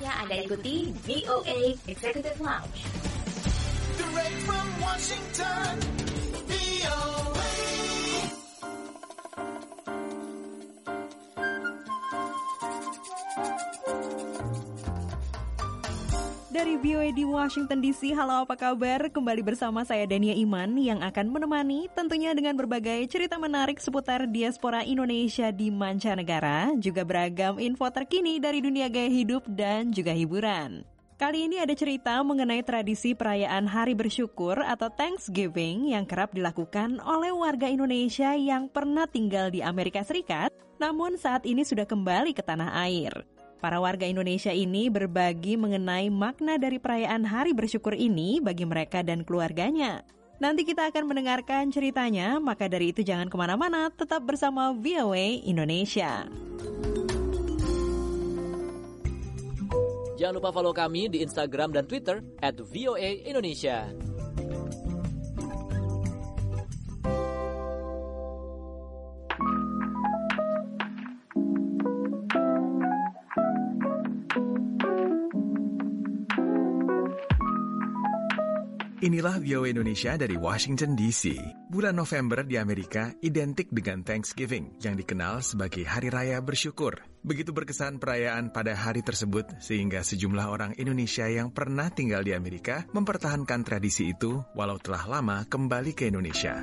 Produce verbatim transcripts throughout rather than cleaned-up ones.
Saatnya Anda ikuti V O A Executive Lounge. Direct from Washington, V O A. Dari V O A di Washington D C, halo apa kabar? Kembali bersama saya Dania Iman yang akan menemani tentunya dengan berbagai cerita menarik seputar diaspora Indonesia di mancanegara, juga beragam info terkini dari dunia gaya hidup dan juga hiburan. Kali ini ada cerita mengenai tradisi perayaan Hari Bersyukur atau Thanksgiving yang kerap dilakukan oleh warga Indonesia yang pernah tinggal di Amerika Serikat, namun saat ini sudah kembali ke tanah air. Para warga Indonesia ini berbagi mengenai makna dari perayaan Hari Bersyukur ini bagi mereka dan keluarganya. Nanti kita akan mendengarkan ceritanya, maka dari itu jangan kemana-mana, tetap bersama V O A Indonesia. Jangan lupa follow kami di Instagram dan Twitter at V O A Indonesia. Inilah V O A Indonesia dari Washington D C. Bulan November di Amerika identik dengan Thanksgiving yang dikenal sebagai Hari Raya Bersyukur. Begitu berkesan perayaan pada hari tersebut sehingga sejumlah orang Indonesia yang pernah tinggal di Amerika mempertahankan tradisi itu walau telah lama kembali ke Indonesia.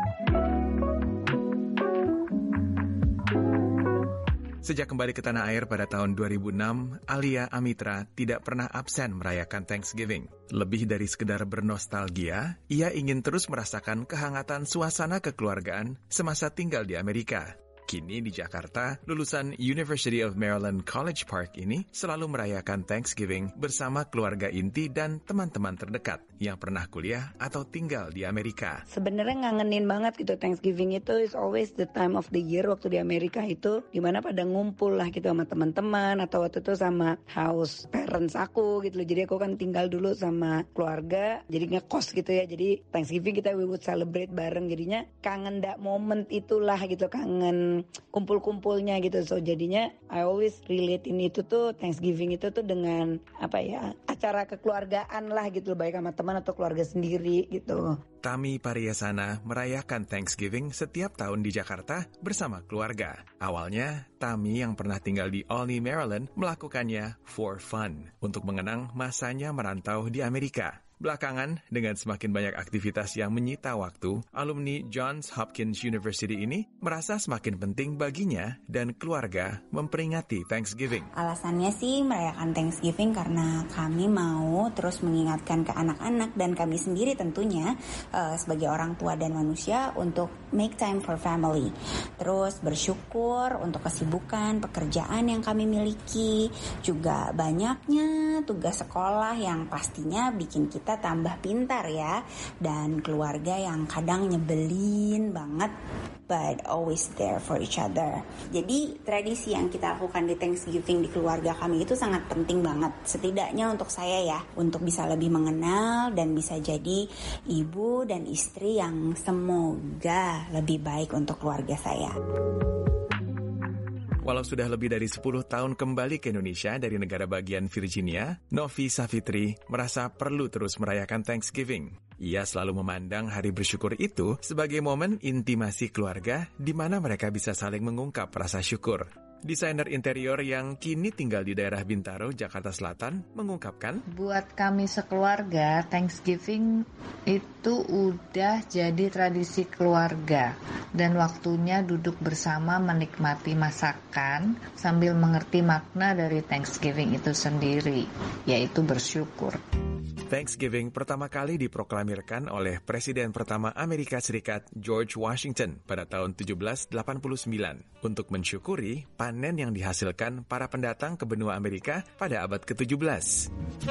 Sejak kembali ke tanah air pada tahun dua ribu enam, Alia Amitra tidak pernah absen merayakan Thanksgiving. Lebih dari sekedar bernostalgia, ia ingin terus merasakan kehangatan suasana kekeluargaan semasa tinggal di Amerika. Kini di Jakarta, lulusan University of Maryland College Park ini selalu merayakan Thanksgiving bersama keluarga inti dan teman-teman terdekat yang pernah kuliah atau tinggal di Amerika. Sebenarnya ngangenin banget gitu, Thanksgiving itu is always the time of the year waktu di Amerika itu, dimana pada ngumpul lah gitu sama teman-teman atau waktu itu sama house parents aku gitu loh. Jadi aku kan tinggal dulu sama keluarga, jadi ngekos gitu ya. Jadi Thanksgiving kita we would celebrate bareng, jadinya kangen that moment itulah gitu, kangen kumpul-kumpulnya gitu. So jadinya I always relate ini itu tuh Thanksgiving itu tuh dengan apa ya, acara kekeluargaan lah gitu, baik sama teman atau keluarga sendiri gitu. Tami Pariyasana merayakan Thanksgiving setiap tahun di Jakarta bersama keluarga. Awalnya, Tami yang pernah tinggal di Olney, Maryland melakukannya for fun, untuk mengenang masanya merantau di Amerika. Belakangan, dengan semakin banyak aktivitas yang menyita waktu, alumni Johns Hopkins University ini merasa semakin penting baginya dan keluarga memperingati Thanksgiving. Alasannya sih merayakan Thanksgiving karena kami mau terus mengingatkan ke anak-anak dan kami sendiri tentunya uh, sebagai orang tua dan manusia untuk make time for family. Terus bersyukur untuk kesibukan pekerjaan yang kami miliki, juga banyaknya tugas sekolah yang pastinya bikin kita kita tambah pintar ya, dan keluarga yang kadang nyebelin banget but always there for each other. Jadi tradisi yang kita lakukan di Thanksgiving di keluarga kami itu sangat penting banget, setidaknya untuk saya ya, untuk bisa lebih mengenal dan bisa jadi ibu dan istri yang semoga lebih baik untuk keluarga saya. Walau sudah lebih dari sepuluh tahun kembali ke Indonesia dari negara bagian Virginia, Novi Savitri merasa perlu terus merayakan Thanksgiving. Ia selalu memandang Hari Bersyukur itu sebagai momen intimasi keluarga di mana mereka bisa saling mengungkap rasa syukur. Desainer interior yang kini tinggal di daerah Bintaro, Jakarta Selatan, mengungkapkan, buat kami sekeluarga, Thanksgiving itu udah jadi tradisi keluarga. Dan waktunya duduk bersama menikmati masakan sambil mengerti makna dari Thanksgiving itu sendiri, yaitu bersyukur. Thanksgiving pertama kali diproklamirkan oleh Presiden pertama Amerika Serikat George Washington pada tahun tujuh belas delapan puluh sembilan untuk mensyukuri panen yang dihasilkan para pendatang ke benua Amerika pada abad ketujuh belas.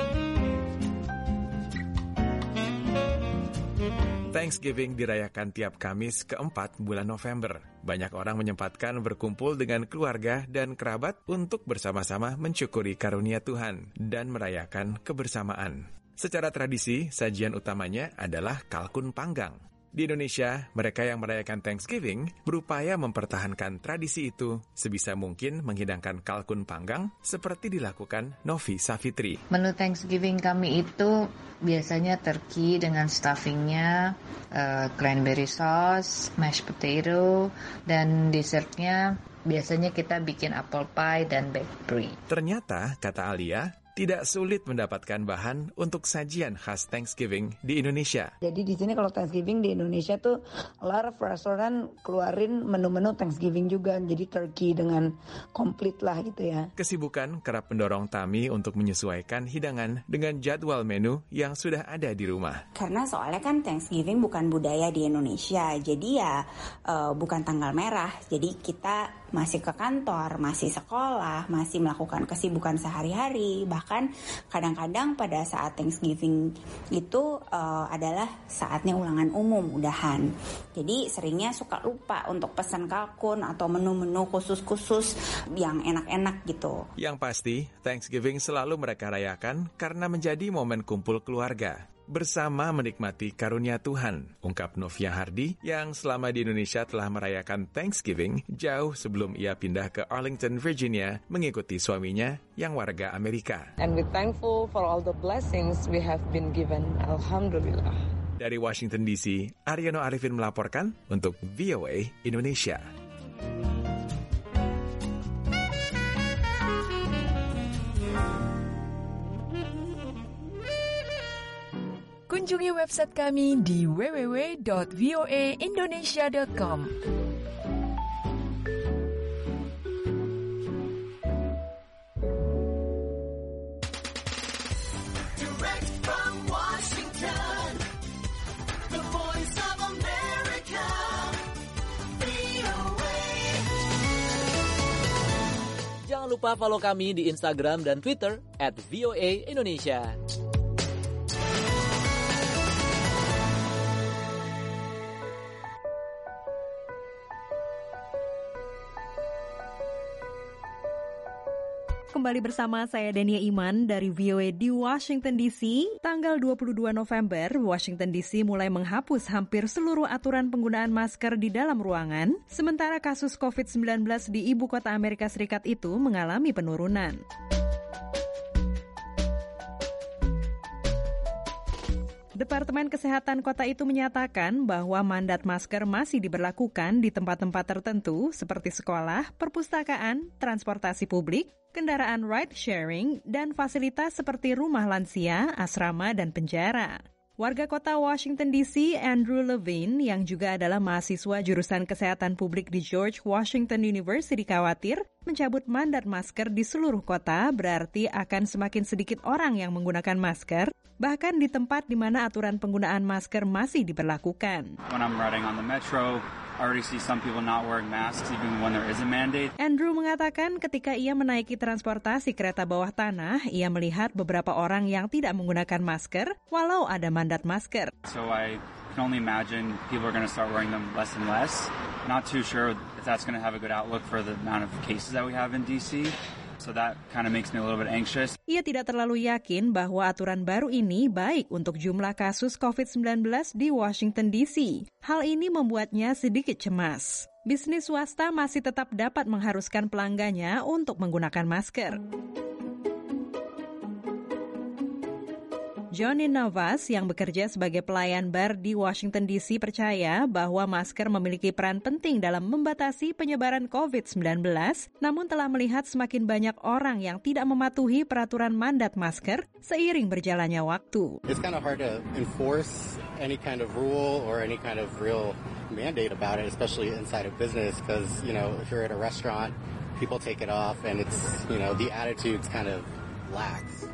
Thanksgiving dirayakan tiap Kamis keempat bulan November. Banyak orang menyempatkan berkumpul dengan keluarga dan kerabat untuk bersama-sama mensyukuri karunia Tuhan dan merayakan kebersamaan. Secara tradisi, sajian utamanya adalah kalkun panggang. Di Indonesia, mereka yang merayakan Thanksgiving berupaya mempertahankan tradisi itu sebisa mungkin menghidangkan kalkun panggang seperti dilakukan Novi Savitri. Menu Thanksgiving kami itu biasanya turkey dengan stuffingnya, uh, cranberry sauce, mashed potato, dan dessertnya biasanya kita bikin apple pie dan baked brie. Ternyata, kata Alia, tidak sulit mendapatkan bahan untuk sajian khas Thanksgiving di Indonesia. Jadi di sini kalau Thanksgiving di Indonesia tuh a lot of restoran keluarin menu-menu Thanksgiving juga. Jadi turkey dengan komplit lah gitu ya. Kesibukan kerap mendorong Tami untuk menyesuaikan hidangan dengan jadwal menu yang sudah ada di rumah. Karena soalnya kan Thanksgiving bukan budaya di Indonesia, jadi ya uh, bukan tanggal merah. Jadi kita masih ke kantor, masih sekolah, masih melakukan kesibukan sehari-hari. Bahkan kadang-kadang pada saat Thanksgiving itu uh, adalah saatnya ulangan umum, udahan. Jadi seringnya suka lupa untuk pesan kalkun atau menu-menu khusus-khusus yang enak-enak gitu. Yang pasti, Thanksgiving selalu mereka rayakan karena menjadi momen kumpul keluarga. Bersama menikmati karunia Tuhan, ungkap Novia Hardi yang selama di Indonesia telah merayakan Thanksgiving jauh sebelum ia pindah ke Arlington, Virginia, mengikuti suaminya yang warga Amerika. And we're thankful for all the blessings we have been given. Alhamdulillah. Dari Washington D C, Aryono Arifin melaporkan untuk V O A Indonesia. Kunjungi website kami di w w w dot v o a indonesia dot com. Direct from Washington, the voice of America, V O A. Jangan lupa follow kami di Instagram dan Twitter at V O A Indonesia. Kembali bersama saya Dania Iman dari V O A di Washington D C. Tanggal dua puluh dua November, Washington D C mulai menghapus hampir seluruh aturan penggunaan masker di dalam ruangan, sementara kasus covid sembilan belas di ibu kota Amerika Serikat itu mengalami penurunan. Departemen Kesehatan kota itu menyatakan bahwa mandat masker masih diberlakukan di tempat-tempat tertentu seperti sekolah, perpustakaan, transportasi publik, kendaraan ride-sharing, dan fasilitas seperti rumah lansia, asrama, dan penjara. Warga kota Washington D C, Andrew Levine, yang juga adalah mahasiswa jurusan kesehatan publik di George Washington University, khawatir mencabut mandat masker di seluruh kota berarti akan semakin sedikit orang yang menggunakan masker, bahkan di tempat di mana aturan penggunaan masker masih diberlakukan. When I'm riding on the metro, I already see some people not wearing masks even when there is a mandate. Andrew mengatakan ketika ia menaiki transportasi kereta bawah tanah, ia melihat beberapa orang yang tidak menggunakan masker walau ada mandat masker. So I can only imagine people are going to start wearing them less and less. Not too sure if that's going to have a good outlook for the amount of cases that we have in D C. So that kind of makes me a little bit anxious. Ia tidak terlalu yakin bahwa aturan baru ini baik untuk jumlah kasus covid sembilan belas di Washington D C. Hal ini membuatnya sedikit cemas. Bisnis swasta masih tetap dapat mengharuskan pelanggannya untuk menggunakan masker. Johnny Navas yang bekerja sebagai pelayan bar di Washington D C percaya bahwa masker memiliki peran penting dalam membatasi penyebaran covid sembilan belas, namun telah melihat semakin banyak orang yang tidak mematuhi peraturan mandat masker seiring berjalannya waktu. It's kind of hard to enforce any kind of rule or any kind of real mandate about it, especially inside a business, because, you know, if you're at a restaurant, people take it off and it's, you know, the attitude's kind of lax.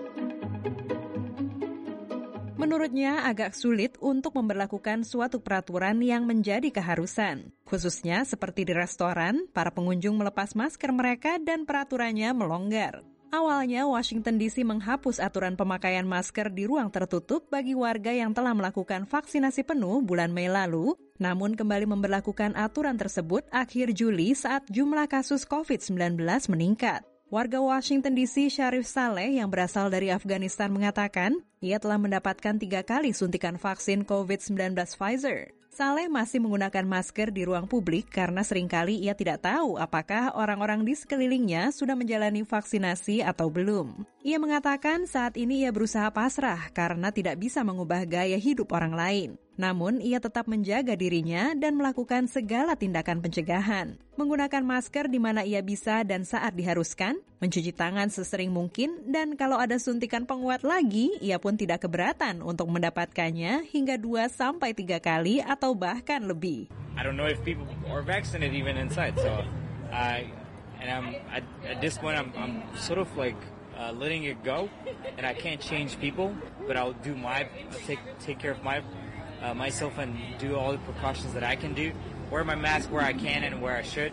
Menurutnya agak sulit untuk memberlakukan suatu peraturan yang menjadi keharusan. Khususnya seperti di restoran, para pengunjung melepas masker mereka dan peraturannya melonggar. Awalnya Washington D C menghapus aturan pemakaian masker di ruang tertutup bagi warga yang telah melakukan vaksinasi penuh bulan Mei lalu, namun kembali memberlakukan aturan tersebut akhir Juli saat jumlah kasus covid sembilan belas meningkat. Warga Washington D C Syarif Saleh yang berasal dari Afghanistan mengatakan ia telah mendapatkan tiga kali suntikan vaksin covid sembilan belas Pfizer. Saleh masih menggunakan masker di ruang publik karena seringkali ia tidak tahu apakah orang-orang di sekelilingnya sudah menjalani vaksinasi atau belum. Ia mengatakan saat ini ia berusaha pasrah karena tidak bisa mengubah gaya hidup orang lain. Namun, ia tetap menjaga dirinya dan melakukan segala tindakan pencegahan. Menggunakan masker di mana ia bisa dan saat diharuskan, mencuci tangan sesering mungkin, dan kalau ada suntikan penguat lagi, ia pun tidak keberatan untuk mendapatkannya hingga dua sampai tiga kali atau bahkan lebih. I don't know if people are vaccinated even inside, so I and I'm at, at this point I'm, I'm sort of like uh, letting it go, and I can't change people, but I'll do my I'll take take care of my Uh, myself and do all the precautions that I can do. Wear my mask where I can and where I should.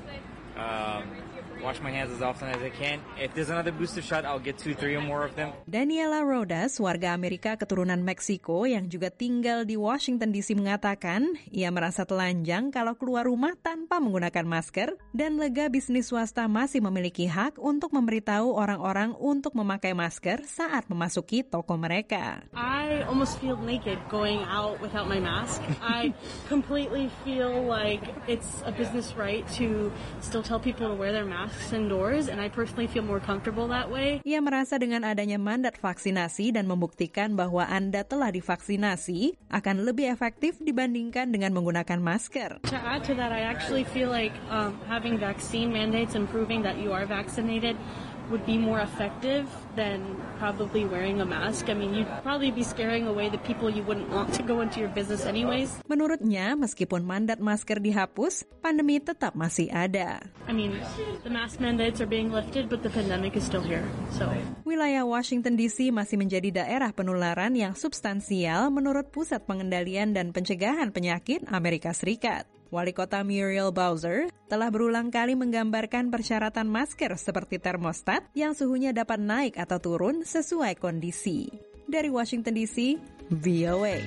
Um, wash my hands as often as I can. If there's another booster shot, I'll get two, three or more of them. Daniela Rodas, warga Amerika keturunan Meksiko yang juga tinggal di Washington D C mengatakan ia merasa telanjang kalau keluar rumah tanpa menggunakan masker dan lega bisnis swasta masih memiliki hak untuk memberitahu orang-orang untuk memakai masker saat memasuki toko mereka. I almost feel naked going out without my mask. I completely feel like it's a business right to still tell people to wear their masks indoors, and I personally feel more comfortable that way. Ia merasa dengan adanya mandat vaksinasi dan membuktikan bahwa Anda telah divaksinasi akan lebih efektif dibandingkan dengan menggunakan masker. To add to that, I actually feel like um, having vaccine mandates and proving that you are vaccinated would be more effective than probably wearing a mask. I mean, you'd probably be scaring away the people you wouldn't want to go into your business anyways. Menurutnya, meskipun mandat masker dihapus, pandemi tetap masih ada. I mean, the mask mandates are being lifted, but the pandemic is still here. So, wilayah Washington D C masih menjadi daerah penularan yang substansial menurut Pusat Pengendalian dan Pencegahan Penyakit Amerika Serikat. Wali Kota Muriel Bowser telah berulang kali menggambarkan persyaratan masker seperti termostat yang suhunya dapat naik atau turun sesuai kondisi. Dari Washington D C, V O A.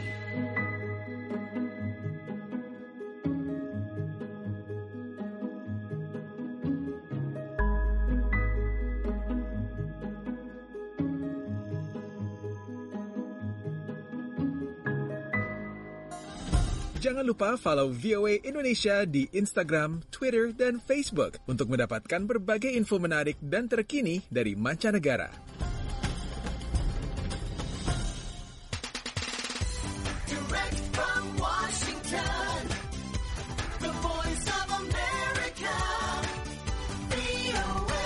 Jangan lupa follow V O A Indonesia di Instagram, Twitter, dan Facebook untuk mendapatkan berbagai info menarik dan terkini dari mancanegara. Direct from Washington, the voice of America, V O A.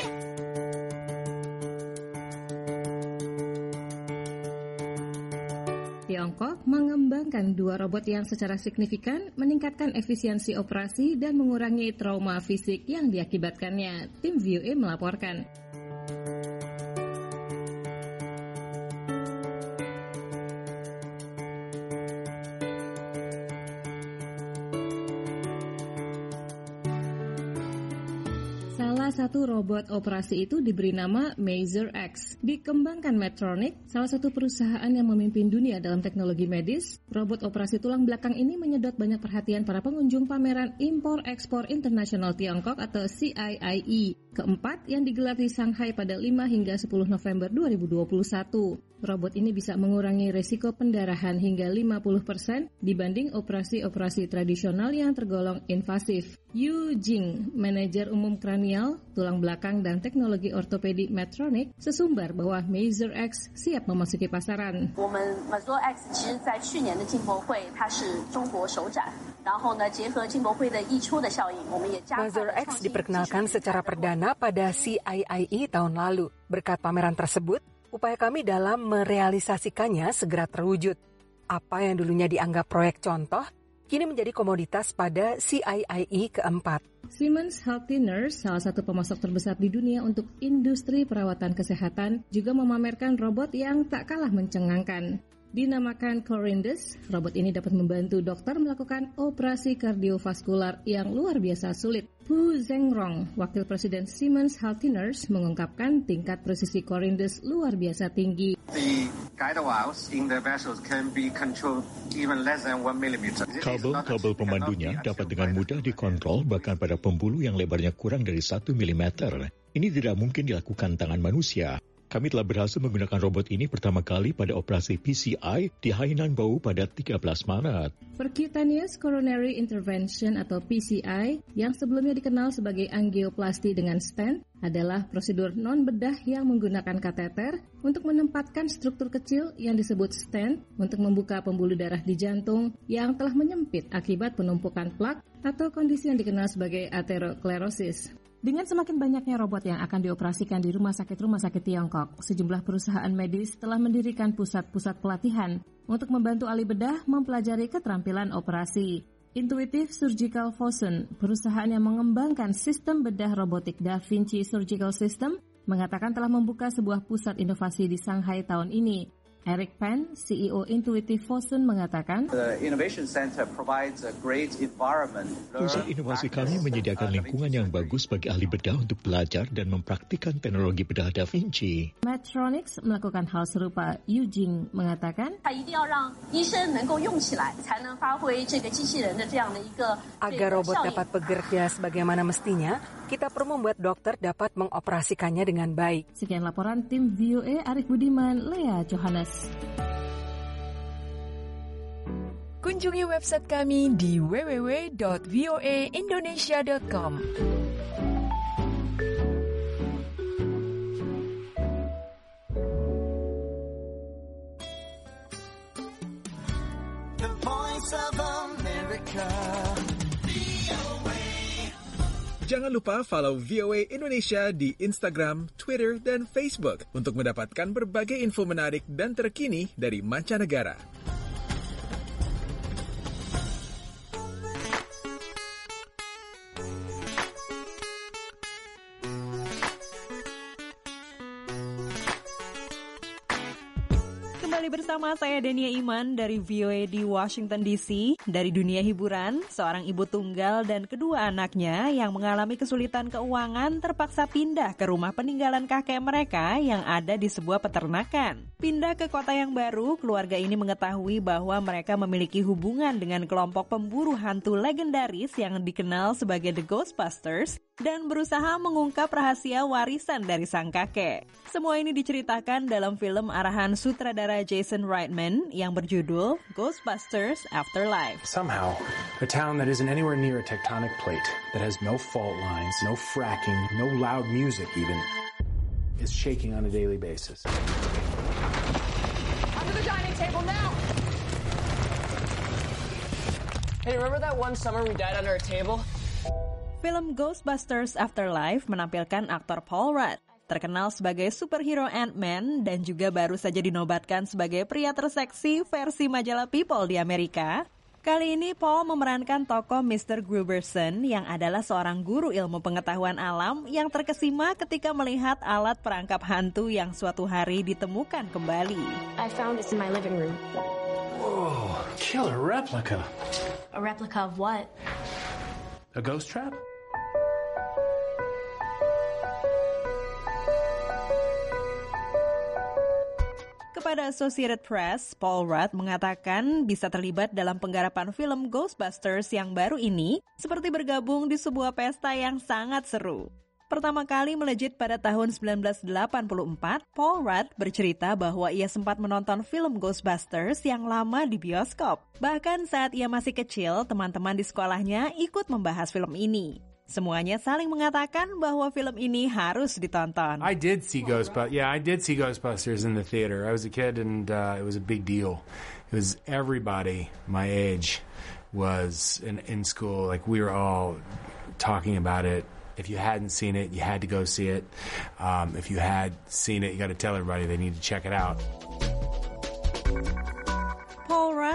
Tiongkok mengembangkan dua robot yang secara signifikan meningkatkan efisiensi operasi dan mengurangi trauma fisik yang diakibatkannya. Tim V O A melaporkan. Salah satu robot operasi itu diberi nama Mazer X. Dikembangkan Medtronic, salah satu perusahaan yang memimpin dunia dalam teknologi medis. Robot operasi tulang belakang ini menyedot banyak perhatian para pengunjung pameran Impor-Ekspor Internasional Tiongkok atau C I I E keempat yang digelar di Shanghai pada lima hingga sepuluh November dua ribu dua puluh satu. Robot ini bisa mengurangi resiko pendarahan hingga lima puluh persen dibanding operasi-operasi tradisional yang tergolong invasif. Yu Jing, manajer umum kranial, tulang belakang dan teknologi ortopedi Medtronic, sesumbar bahwa Mazer X siap memasuki pasaran. Mazer X diperkenalkan secara perdana pada C I I E tahun lalu. Berkat pameran tersebut, upaya kami dalam merealisasikannya segera terwujud. Apa yang dulunya dianggap proyek contoh, kini menjadi komoditas pada C I I E keempat. Siemens Healthineers, salah satu pemasok terbesar di dunia untuk industri perawatan kesehatan, juga memamerkan robot yang tak kalah mencengangkan. Dinamakan Corindes, robot ini dapat membantu dokter melakukan operasi kardiovaskular yang luar biasa sulit. Pu Zhengrong, Wakil Presiden Siemens Healthineers, mengungkapkan tingkat presisi Corindes luar biasa tinggi. The guide wires in the vessels can be controlled even less than one millimeter. Kabel-kabel pemandunya dapat dengan mudah dikontrol bahkan pada pembuluh yang lebarnya kurang dari satu milimeter. Ini tidak mungkin dilakukan tangan manusia. Kami telah berhasil menggunakan robot ini pertama kali pada operasi P C I di Hainan Bow pada tiga belas Maret. Percutaneous Coronary Intervention atau P C I yang sebelumnya dikenal sebagai angioplasti dengan stent adalah prosedur non-bedah yang menggunakan kateter untuk menempatkan struktur kecil yang disebut stent untuk membuka pembuluh darah di jantung yang telah menyempit akibat penumpukan plak atau kondisi yang dikenal sebagai aterosklerosis. Dengan semakin banyaknya robot yang akan dioperasikan di rumah sakit-rumah sakit Tiongkok, sejumlah perusahaan medis telah mendirikan pusat-pusat pelatihan untuk membantu ahli bedah mempelajari keterampilan operasi. Intuitive Surgical Fusion, perusahaan yang mengembangkan sistem bedah robotik Da Vinci Surgical System, mengatakan telah membuka sebuah pusat inovasi di Shanghai tahun ini. Eric Pan, C E O Intuitive Fusion, mengatakan, The Innovation Center provides a great environment. Pusat inovasi kami menyediakan lingkungan yang bagus bagi ahli bedah untuk belajar dan mempraktikkan teknologi bedah Da Vinci. Medtronics melakukan hal serupa. Yu Jing mengatakan, agar robot dapat bekerja sebagaimana mestinya, kita perlu membuat dokter dapat mengoperasikannya dengan baik. Sekian laporan tim V O A, Arif Budiman, Lea Johannes. Kunjungi website kami di w w w dot v o a indonesia dot com. The Voice of America. Jangan lupa follow V O A Indonesia di Instagram, Twitter, dan Facebook untuk mendapatkan berbagai info menarik dan terkini dari mancanegara. Kembali bersama saya Dania Iman dari V O A di Washington D C. Dari dunia hiburan, seorang ibu tunggal dan kedua anaknya yang mengalami kesulitan keuangan terpaksa pindah ke rumah peninggalan kakek mereka yang ada di sebuah peternakan. Pindah ke kota yang baru, keluarga ini mengetahui bahwa mereka memiliki hubungan dengan kelompok pemburu hantu legendaris yang dikenal sebagai The Ghostbusters dan berusaha mengungkap rahasia warisan dari sang kakek. Semua ini diceritakan dalam film arahan sutradara Jason Reitman yang berjudul Ghostbusters Afterlife. Somehow, a town that isn't anywhere near a tectonic plate, that has no fault lines, no fracking, no loud music even, is shaking on a daily basis. Under the dining table now! Hey, remember that one summer we died under a table? Film Ghostbusters Afterlife menampilkan aktor Paul Rudd, terkenal sebagai superhero Ant-Man dan juga baru saja dinobatkan sebagai pria terseksi versi majalah People di Amerika. Kali ini Paul memerankan tokoh mister Gruberson yang adalah seorang guru ilmu pengetahuan alam yang terkesima ketika melihat alat perangkap hantu yang suatu hari ditemukan kembali. I found this in my living room. Whoa, killer replica. A replica of what? A ghost trap? Kepada Associated Press, Paul Rudd mengatakan bisa terlibat dalam penggarapan film Ghostbusters yang baru ini seperti bergabung di sebuah pesta yang sangat seru. Pertama kali melejit pada tahun sembilan belas delapan puluh empat, Paul Rudd bercerita bahwa ia sempat menonton film Ghostbusters yang lama di bioskop. Bahkan saat ia masih kecil, teman-teman di sekolahnya ikut membahas film ini. Semuanya saling mengatakan bahwa film ini harus ditonton. I did see Ghostbusters. Yeah, I did see Ghostbusters in the theater. I was a kid and uh, it was a big deal. It was everybody my age was in, in school. Like we were all talking about it. If you hadn't seen it, you had to go see it. Um, if you had seen it, you got to tell everybody they need to check it out. Paul Rudd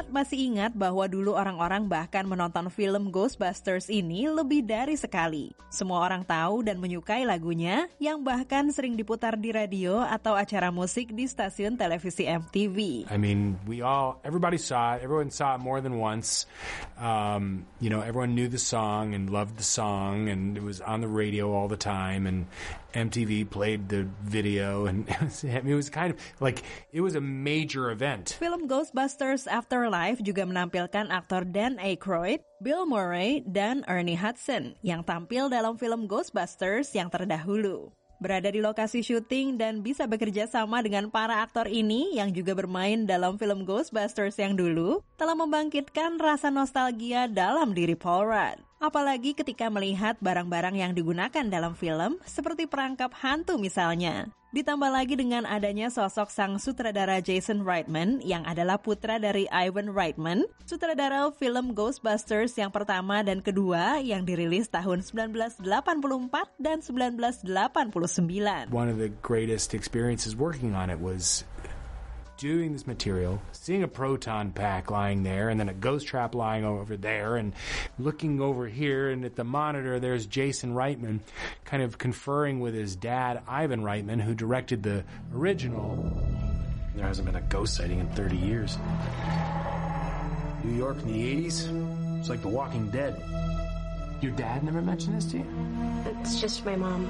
masih ingat bahwa dulu orang-orang bahkan menonton film Ghostbusters ini lebih dari sekali. Semua orang tahu dan menyukai lagunya, yang bahkan sering diputar di radio atau acara musik di stasiun televisi M T V. I mean, we all, everybody saw it. Everyone saw it more than once. Um, you know, everyone knew the song and loved the song, and it was on the radio all the time, and M T V played the video, and it was, it was kind of like, it was a major event. Film Ghostbusters Afterlife juga menampilkan aktor Dan Aykroyd, Bill Murray, dan Ernie Hudson yang tampil dalam film Ghostbusters yang terdahulu. Berada di lokasi syuting dan bisa bekerja sama dengan para aktor ini yang juga bermain dalam film Ghostbusters yang dulu, telah membangkitkan rasa nostalgia dalam diri Paul Rudd. Apalagi ketika melihat barang-barang yang digunakan dalam film, seperti perangkap hantu misalnya. Ditambah lagi dengan adanya sosok sang sutradara Jason Reitman yang adalah putra dari Ivan Reitman, sutradara film Ghostbusters yang pertama dan kedua yang dirilis tahun sembilan belas delapan puluh empat dan sembilan belas delapan puluh sembilan. One of the greatest experiences working on it was doing this material, seeing a proton pack lying there and then a ghost trap lying over there, and looking over here, and at the monitor there's Jason Reitman kind of conferring with his dad, Ivan Reitman, who directed the original. There hasn't been a ghost sighting in thirty years. New York in the eighties, it's like The Walking Dead. Your dad never mentioned this to you? It's just my mom.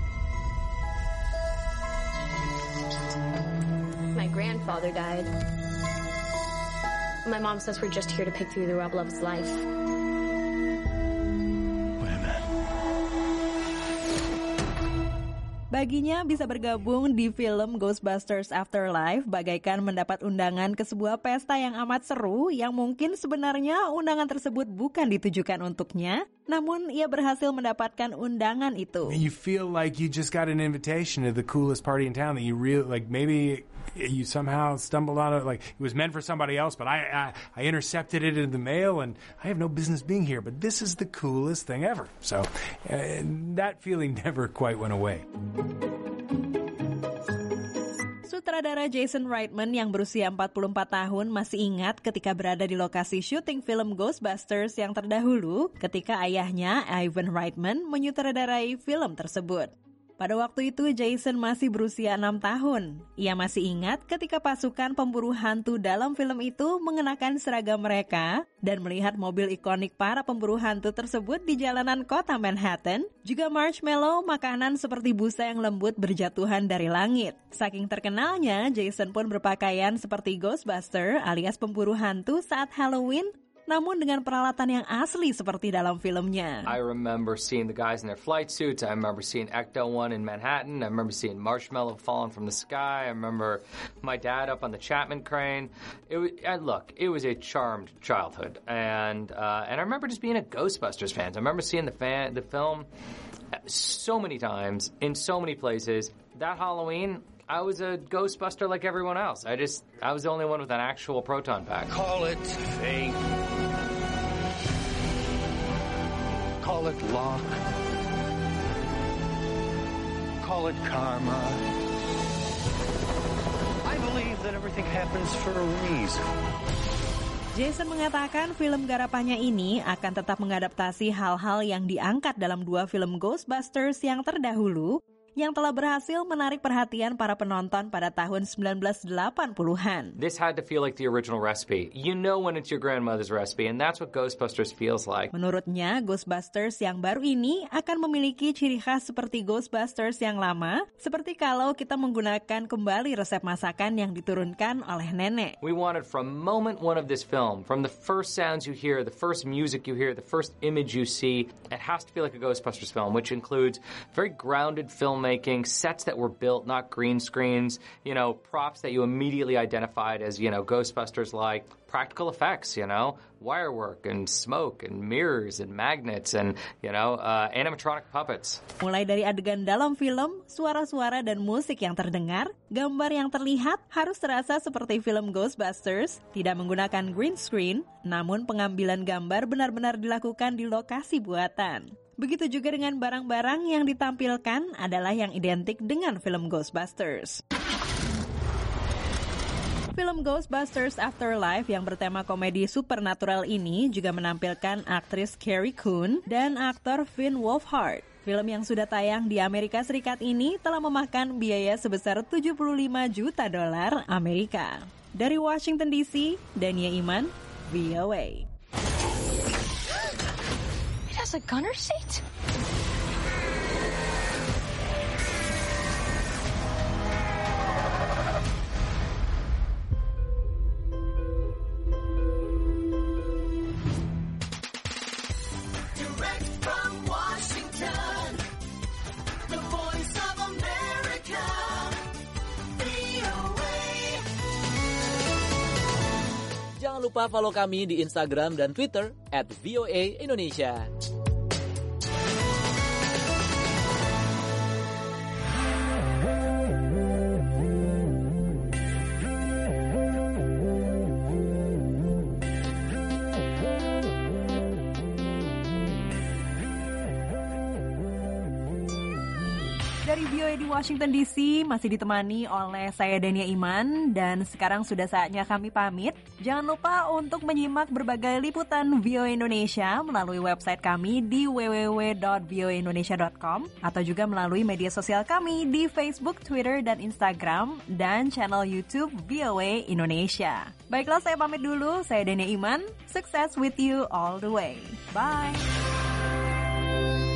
My grandfather died. My mom says we're just here to pick through the rubble of his life. Baginya bisa bergabung di film Ghostbusters Afterlife bagaikan mendapat undangan ke sebuah pesta yang amat seru yang mungkin sebenarnya undangan tersebut bukan ditujukan untuknya, namun ia berhasil mendapatkan undangan itu. You feel like you just got an invitation to the coolest party in town that you really, like maybe you somehow stumbled on it, like it was meant for somebody else, but I, I I intercepted it in the mail, and I have no business being here, but this is the coolest thing ever. So uh, that feeling never quite went away. Sutradara Jason Reitman yang berusia empat puluh empat tahun masih ingat ketika berada di lokasi syuting film Ghostbusters yang terdahulu ketika ayahnya, Ivan Reitman, menyutradarai film tersebut. Pada waktu itu Jason masih berusia enam tahun. Ia masih ingat ketika pasukan pemburu hantu dalam film itu mengenakan seragam mereka dan melihat mobil ikonik para pemburu hantu tersebut di jalanan kota Manhattan, juga marshmallow, makanan seperti busa yang lembut berjatuhan dari langit. Saking terkenalnya, Jason pun berpakaian seperti Ghostbuster alias pemburu hantu saat Halloween, namun dengan peralatan yang asli seperti dalam filmnya. I remember seeing the guys in their flight suits. I remember seeing Ecto one in Manhattan. I remember seeing marshmallow falling from the sky. I remember my dad up on the Chapman crane. It was, and look, it was a charmed childhood, and uh, and I remember just being a Ghostbusters fan. I remember seeing the fan the film so many times in so many places. That Halloween, I was a Ghostbuster like everyone else. I just, I was the only one with an actual proton pack. Call it fate. Call it luck. Call it karma. I believe that everything happens for a reason. Jason mengatakan film garapannya ini akan tetap mengadaptasi hal-hal yang diangkat dalam dua film Ghostbusters yang terdahulu, yang telah berhasil menarik perhatian para penonton pada tahun sembilan belas delapan puluhan. This had to feel like the original recipe. You know when it's your grandmother's recipe, and that's what Ghostbusters feels like. Menurutnya, Ghostbusters yang baru ini akan memiliki ciri khas seperti Ghostbusters yang lama, seperti kalau kita menggunakan kembali resep masakan yang diturunkan oleh nenek. We wanted from moment one of this film, from the first sounds you hear, the first music you hear, the first image you see, it has to feel like a Ghostbusters film, which includes very grounded film making, sets that were built, not green screens, you know, props that you immediately identified as, you know, Ghostbusters, like practical effects, you know, wire work and smoke and mirrors and magnets and, you know, uh, animatronic puppets. Mulai dari adegan dalam film, suara-suara dan musik yang terdengar, gambar yang terlihat harus terasa seperti film Ghostbusters, tidak menggunakan green screen, namun pengambilan gambar benar-benar dilakukan di lokasi buatan. Begitu juga dengan barang-barang yang ditampilkan adalah yang identik dengan film Ghostbusters. Film Ghostbusters Afterlife yang bertema komedi supernatural ini juga menampilkan aktris Carrie Coon dan aktor Finn Wolfhard. Film yang sudah tayang di Amerika Serikat ini telah memakan biaya sebesar tujuh puluh lima juta dolar Amerika. Dari Washington D C, Dania Iman, V O A. It has a gunner seat? Direct from Washington, the voice of America, V O A. Jangan lupa follow kami di Instagram dan Twitter at V O A Indonesia. Dari V O A di Washington D C masih ditemani oleh saya Dania Iman dan sekarang sudah saatnya kami pamit. Jangan lupa untuk menyimak berbagai liputan V O A Indonesia melalui website kami di w w w dot v o a indonesia dot com atau juga melalui media sosial kami di Facebook, Twitter, dan Instagram dan channel YouTube V O A Indonesia. Baiklah, saya pamit dulu. Saya Dania Iman. Success with you all the way. Bye.